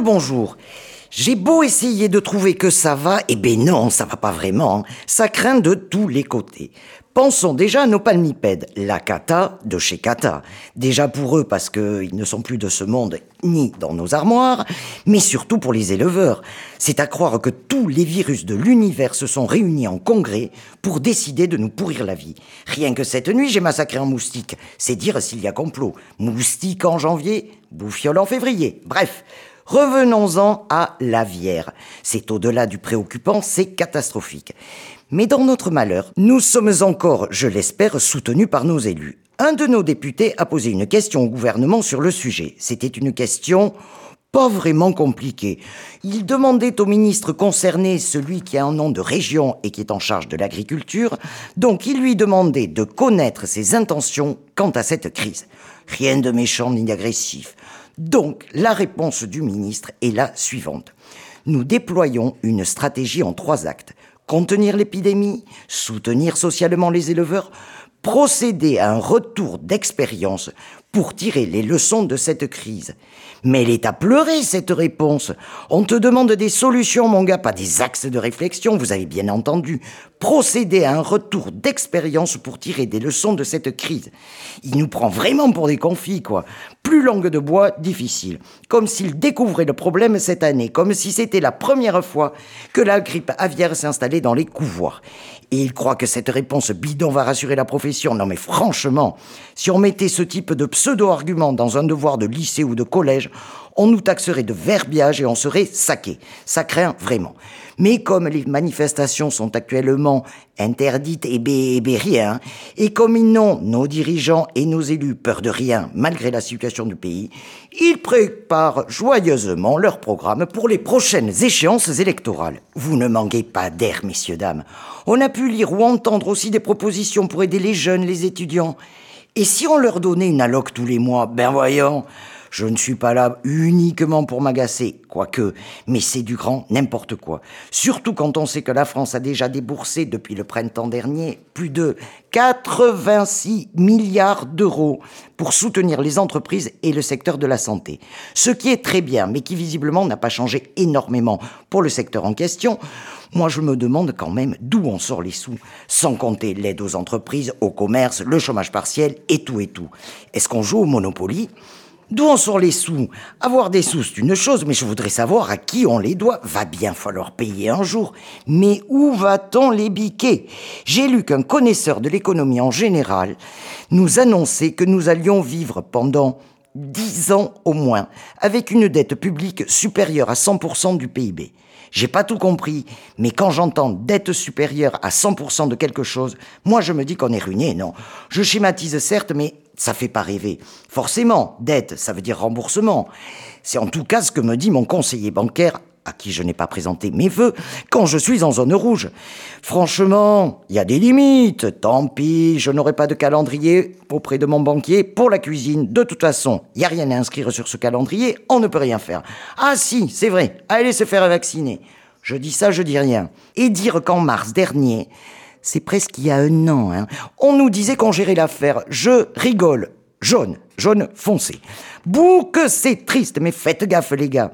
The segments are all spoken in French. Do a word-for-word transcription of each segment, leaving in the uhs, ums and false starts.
bonjour. J'ai beau essayer de trouver que ça va, eh ben non, ça va pas vraiment. Ça craint de tous les côtés. Pensons déjà à nos palmipèdes, la cata de chez Cata. Déjà pour eux parce qu'ils ne sont plus de ce monde ni dans nos armoires, mais surtout pour les éleveurs. C'est à croire que tous les virus de l'univers se sont réunis en congrès pour décider de nous pourrir la vie. Rien que cette nuit, j'ai massacré un moustique. C'est dire s'il y a complot. Moustique en janvier, bouffiole en février. Bref. Revenons-en à l'aviaire. C'est au-delà du préoccupant, c'est catastrophique. Mais dans notre malheur, nous sommes encore, je l'espère, soutenus par nos élus. Un de nos députés a posé une question au gouvernement sur le sujet. C'était une question pas vraiment compliquée. Il demandait au ministre concerné, celui qui a un nom de région et qui est en charge de l'agriculture, donc il lui demandait de connaître ses intentions quant à cette crise. Rien de méchant ni d'agressif. Donc, la réponse du ministre est la suivante. Nous déployons une stratégie en trois actes. Contenir l'épidémie, soutenir socialement les éleveurs, procéder à un retour d'expérience pour tirer les leçons de cette crise. Mais elle est à pleurer, cette réponse. On te demande des solutions, mon gars, pas des axes de réflexion, vous avez bien entendu. Procéder à un retour d'expérience pour tirer des leçons de cette crise. Il nous prend vraiment pour des confits, quoi. Plus langue de bois, difficile. Comme s'il découvrait le problème cette année, comme si c'était la première fois que la grippe aviaire s'installait dans les couvoirs. Et il croit que cette réponse bidon va rassurer la profession. Non mais franchement, si on mettait ce type de pseudo-argument dans un devoir de lycée ou de collège, on nous taxerait de verbiage et on serait saqué. Ça craint vraiment. Mais comme les manifestations sont actuellement interdites, et bé, et bé rien, et comme ils n'ont, nos dirigeants et nos élus, peur de rien, malgré la situation du pays, ils préparent joyeusement leur programme pour les prochaines échéances électorales. Vous ne manquez pas d'air, messieurs, dames. On a pu lire ou entendre aussi des propositions pour aider les jeunes, les étudiants. Et si on leur donnait une alloc tous les mois, ben voyons... Je ne suis pas là uniquement pour m'agacer, quoique, mais c'est du grand n'importe quoi. Surtout quand on sait que la France a déjà déboursé depuis le printemps dernier plus de quatre-vingt-six milliards d'euros pour soutenir les entreprises et le secteur de la santé. Ce qui est très bien, mais qui visiblement n'a pas changé énormément pour le secteur en question. Moi, je me demande quand même d'où on sort les sous, sans compter l'aide aux entreprises, au commerce, le chômage partiel et tout et tout. Est-ce qu'on joue au Monopoly ? D'où on sort les sous ? Avoir des sous, c'est une chose, mais je voudrais savoir à qui on les doit. Va bien falloir payer un jour. Mais où va-t-on les biquer ? J'ai lu qu'un connaisseur de l'économie en général nous annonçait que nous allions vivre pendant dix ans au moins, avec une dette publique supérieure à cent pour cent du P I B. J'ai pas tout compris, mais quand j'entends dette supérieure à cent pour cent de quelque chose, moi je me dis qu'on est ruiné, non ? Je schématise certes, mais ça fait pas rêver. Forcément, dette, ça veut dire remboursement. C'est en tout cas ce que me dit mon conseiller bancaire, à qui je n'ai pas présenté mes vœux, quand je suis en zone rouge. Franchement, il y a des limites. Tant pis, je n'aurai pas de calendrier auprès de mon banquier pour la cuisine. De toute façon, il n'y a rien à inscrire sur ce calendrier, on ne peut rien faire. Ah si, c'est vrai, allez se faire vacciner. Je dis ça, je dis rien. Et dire qu'en mars dernier, c'est presque il y a un an, hein, on nous disait qu'on gérait l'affaire. Je rigole. Jaune, jaune foncé. Bouh, que c'est triste, mais faites gaffe les gars.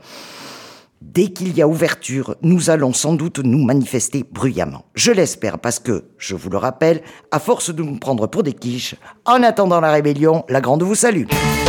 Dès qu'il y a ouverture, nous allons sans doute nous manifester bruyamment. Je l'espère parce que, je vous le rappelle, à force de nous prendre pour des quiches, en attendant la rébellion, la grande vous salue.